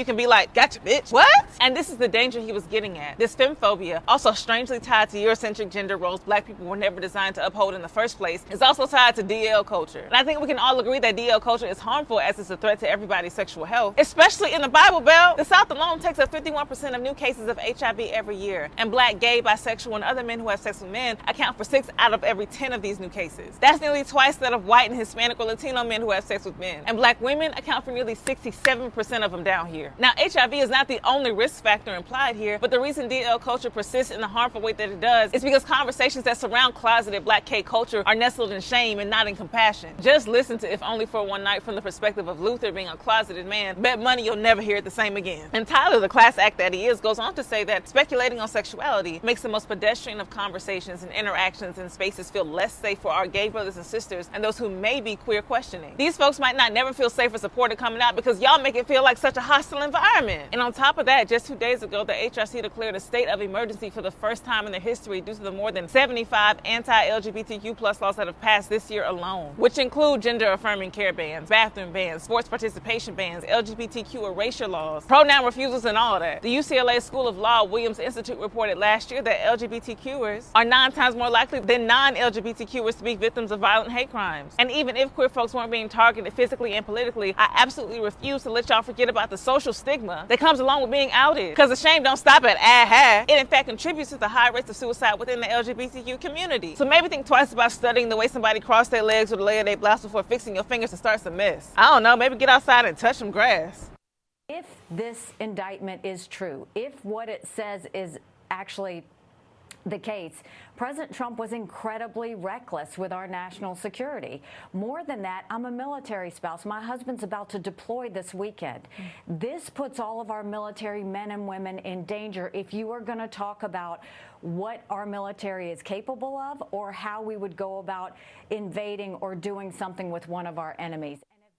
you can be like, gotcha, bitch. What? And this is the danger he was getting at. This femphobia, also strangely tied to Eurocentric gender roles black people were never designed to uphold in the first place, is also tied to D L culture. And I think we can all agree that D L culture is harmful as it's a threat to everybody's sexual health, especially in the Bible Belt. The South alone takes up fifty-one percent of new cases of H I V every year, and black, gay, bisexual, and other men who have sex with men account for six out of every ten of these new cases. That's nearly twice that of white and Hispanic or Latino men who have sex with men. And black women account for nearly sixty-seven percent of them down here. Now, H I V is not the only risk factor implied here, but the reason D L culture persists in the harmful way that it does is because conversations that surround closeted black gay culture are nestled in shame and not in compassion. Just listen to If Only for One Night from the perspective of Luther being a closeted man. Bet money you'll never hear it the same again. And Tyler, the class act that he is, goes on to say that speculating on sexuality makes the most pedestrian of conversations and interactions and spaces feel less safe for our gay brothers and sisters and those who may be queer questioning. These folks might not never feel safe or supported coming out because y'all make it feel like such a hostile environment. And on top of that, just two days ago, the H R C declared a state of emergency for the first time in their history due to the more than seventy-five anti-L G B T Q plus laws that have passed this year alone, which include gender-affirming care bans, bathroom bans, sports participation bans, L G B T Q erasure laws, pronoun refusals, and all that. The U C L A School of Law Williams Institute reported last year that L G B T Qers are nine times more likely than non-L G B T Qers to be victims of violent hate crimes. And even if queer folks weren't being targeted physically and politically, I absolutely refuse to let y'all forget about the social stigma that comes along with being outed. Because the shame don't stop at aha. It in fact contributes to the high rates of suicide within the L G B T Q community. So maybe think twice about studying the way somebody crossed their legs or the layer of their blouse before fixing your fingers to start some mess. I don't know, maybe get outside and touch some grass. If this indictment is true, if what it says is actually the case, President Trump was incredibly reckless with our national security. More than that, I'm a military spouse. My husband's about to deploy this weekend. This puts all of our military men and women in danger if you are going to talk about what our military is capable of or how we would go about invading or doing something with one of our enemies.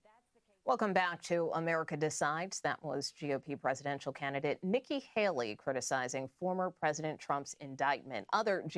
Welcome back to America Decides. That was G O P presidential candidate Nikki Haley criticizing former President Trump's indictment. Other